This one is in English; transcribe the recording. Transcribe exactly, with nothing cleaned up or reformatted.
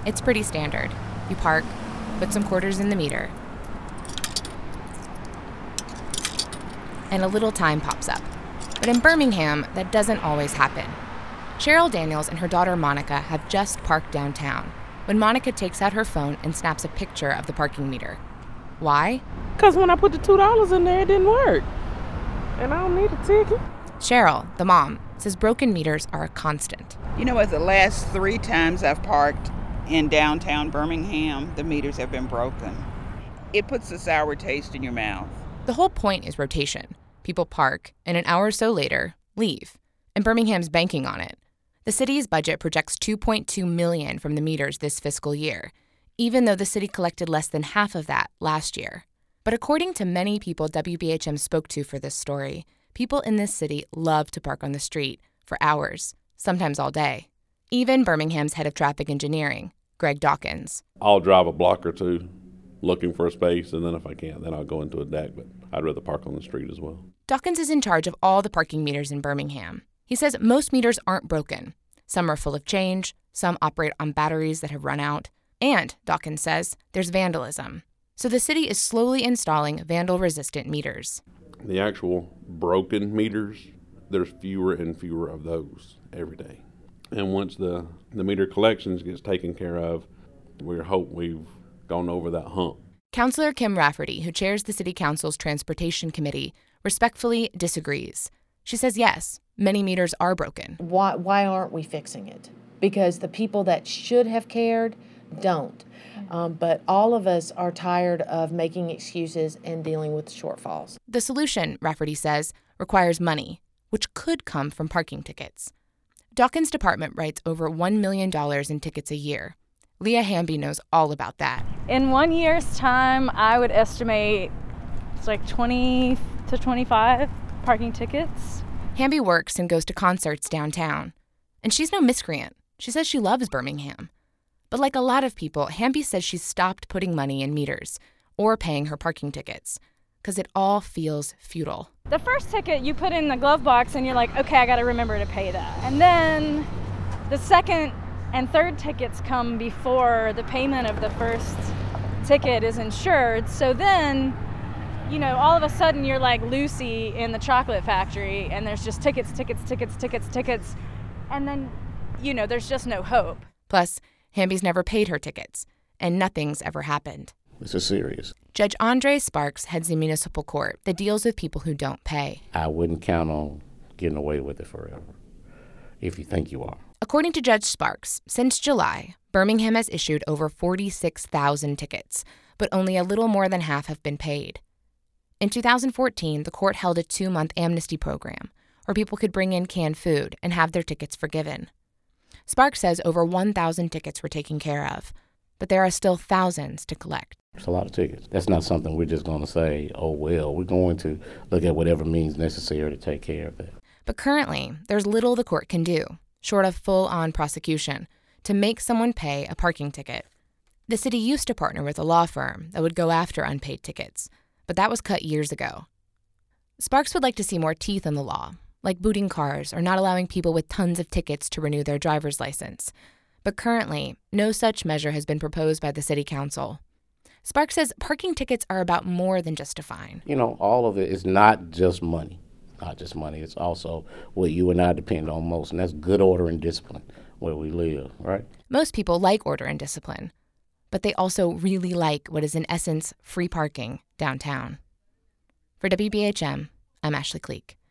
It's pretty standard. You park, put some quarters in the meter, and a little time pops up. But in Birmingham, that doesn't always happen. Cheryl Daniels and her daughter Monica have just parked downtown when Monica takes out her phone and snaps a picture of the parking meter. Why? Because when I put the two dollars in there, it didn't work. And I don't need a ticket. Cheryl, the mom, says broken meters are a constant. You know, at the last three times I've parked in downtown Birmingham, the meters have been broken. It puts a sour taste in your mouth. The whole point is rotation. People park, and an hour or so later, leave. And Birmingham's banking on it. The city's budget projects two point two million dollars from the meters this fiscal year, even though the city collected less than half of that last year. But according to many people W B H M spoke to for this story, people in this city love to park on the street for hours, sometimes all day. Even Birmingham's head of traffic engineering, Greg Dawkins. I'll drive a block or two looking for a space, and then if I can't, then I'll go into a deck, but I'd rather park on the street as well. Dawkins is in charge of all the parking meters in Birmingham. He says most meters aren't broken. Some are full of change, some operate on batteries that have run out, and, Dawkins says, there's vandalism. So the city is slowly installing vandal-resistant meters. The actual broken meters, there's fewer and fewer of those every day. And once the, the meter collections gets taken care of, we hope we've gone over that hump. Councilor Kim Rafferty, who chairs the City Council's Transportation Committee, respectfully disagrees. She says yes, many meters are broken. Why, why aren't we fixing it? Because the people that should have cared don't. Um, but all of us are tired of making excuses and dealing with shortfalls. The solution, Rafferty says, requires money, which could come from parking tickets. Dawkins' department writes over one million dollars in tickets a year. Leah Hamby knows all about that. In one year's time, I would estimate it's like twenty to twenty-five parking tickets. Hamby works and goes to concerts downtown. And she's no miscreant. She says she loves Birmingham. But like a lot of people, Hamby says she's stopped putting money in meters or paying her parking tickets because it all feels futile. The first ticket you put in the glove box and you're like, okay, I got to remember to pay that. And then the second and third tickets come before the payment of the first ticket is insured. So then, you know, all of a sudden you're like Lucy in the chocolate factory and there's just tickets, tickets, tickets, tickets, tickets. And then, you know, there's just no hope. Plus, Hamby's never paid her tickets, and nothing's ever happened. This is serious. Judge Andre Sparks heads the municipal court that deals with people who don't pay. I wouldn't count on getting away with it forever, if you think you are. According to Judge Sparks, since July, Birmingham has issued over forty-six thousand tickets, but only a little more than half have been paid. In two thousand fourteen, the court held a two-month amnesty program where people could bring in canned food and have their tickets forgiven. Sparks says over one thousand tickets were taken care of, but there are still thousands to collect. It's a lot of tickets. That's not something we're just going to say, oh, well, we're going to look at whatever means necessary to take care of that. But currently, there's little the court can do, short of full-on prosecution, to make someone pay a parking ticket. The city used to partner with a law firm that would go after unpaid tickets, but that was cut years ago. Sparks would like to see more teeth in the law, like booting cars or not allowing people with tons of tickets to renew their driver's license. But currently, no such measure has been proposed by the city council. Sparks says parking tickets are about more than just a fine. You know, all of it is not just money. Not just money. It's also what you and I depend on most, and that's good order and discipline where we live, right? Most people like order and discipline, but they also really like what is in essence free parking downtown. For W B H M, I'm Ashley Cleek.